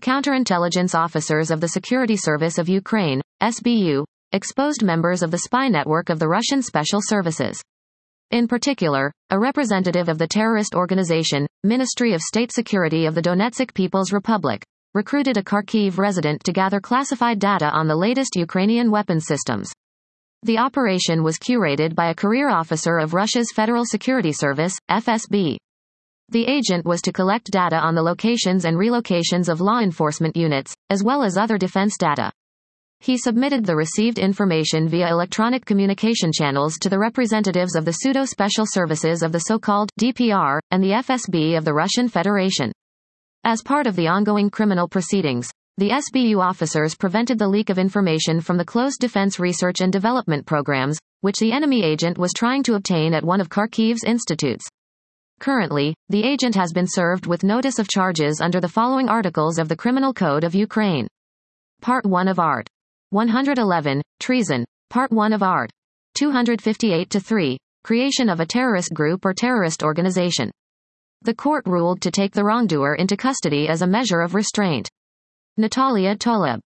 counterintelligence officers of the Security Service of Ukraine, SBU, exposed members of the spy network of the Russian Special Services. In particular, a representative of the terrorist organization, Ministry of State Security of the Donetsk People's Republic, recruited a Kharkiv resident to gather classified data on the latest Ukrainian weapons systems. The operation was curated by a career officer of Russia's Federal Security Service, FSB. The agent was to collect data on the locations and relocations of law enforcement units, as well as other defense data. He submitted the received information via electronic communication channels to the representatives of the pseudo-special services of the so-called DPR, and the FSB of the Russian Federation. As part of the ongoing criminal proceedings, the SBU officers prevented the leak of information from the closed defense research and development programs, which the enemy agent was trying to obtain at one of Kharkiv's institutes. Currently, the agent has been served with notice of charges under the following articles of the Criminal Code of Ukraine. Part 1 of Art. 111, Treason. Part 1 of Art. 258-3, Creation of a terrorist group or terrorist organization. The court ruled to take the wrongdoer into custody as a measure of restraint. Natalia Toleb.